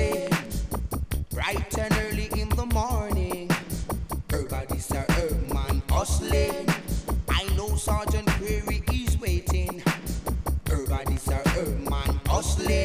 hustling, bright and early in the morning. Everybody's a herb man hustling. I know Sergeant Query is waiting. Everybody's a herb man hustling.